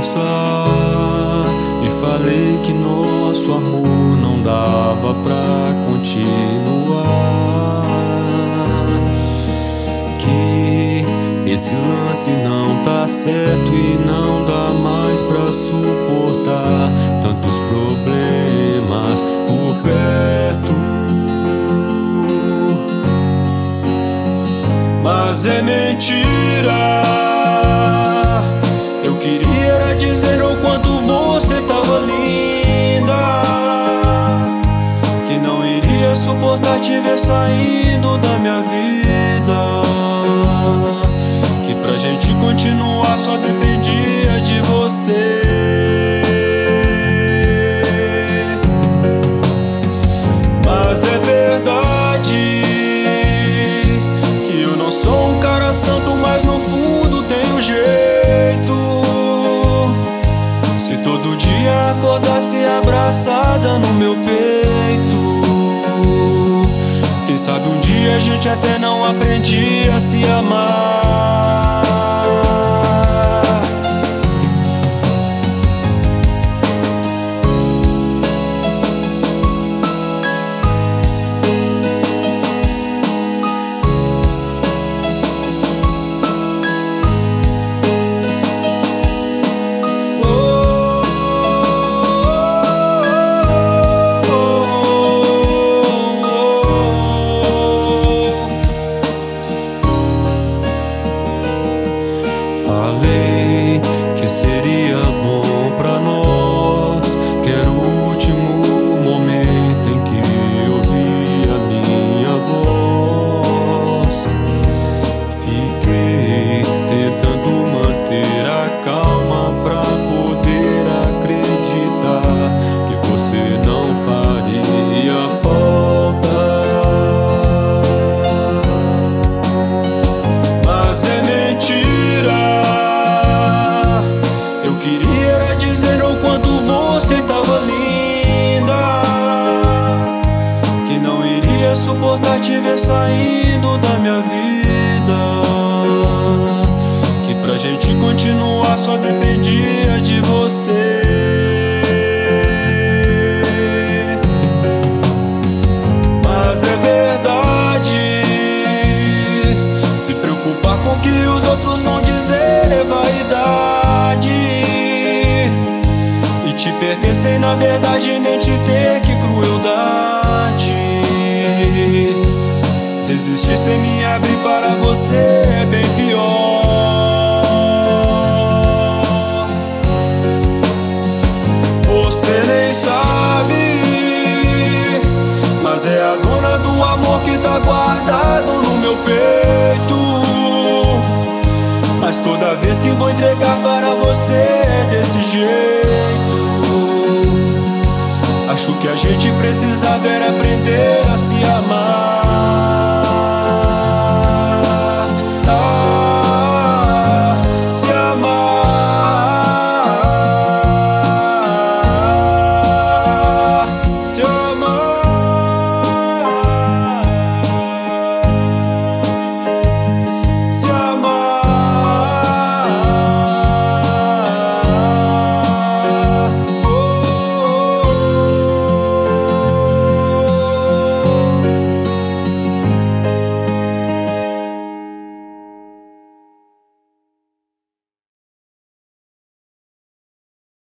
conversar e falei que nosso amor não dava pra continuar, que esse lance não tá certo e não dá mais pra suportar tantos problemas por perto. Mas é mentira. Eu queria era dizer o quanto você tava linda, que não iria suportar te ver saindo da minha vida, que pra gente continuar só dependia de você. Mas é verdade que eu não sou um cara santo, mas no fundo tenho jeito. Se todo dia acordasse abraçada no meu peito, quem sabe um dia a gente até não aprendia a se amar. Falei que seria bom pra nós, que era o último momento em que ouvi a minha voz. Fiquei tentando manter a calma pra poder acreditar que você não faria falta. Mas é mentira. Eu queria era dizer o quanto você tava linda, que não iria suportar te ver saindo da minha vida, que pra gente continuar só dependia de você. Mas é verdade, se preocupar com o que os outros vão dizer é vaidade, e te pertencer na verdade nem te ter, que crueldade. Desistir sem me abrir para você é bem pior. Você nem sabe, mas é a dona do amor que tá guardado no meu peito. Mas toda vez que vou entregar para você é desse jeito. Acho que a gente precisava era aprender a se amar.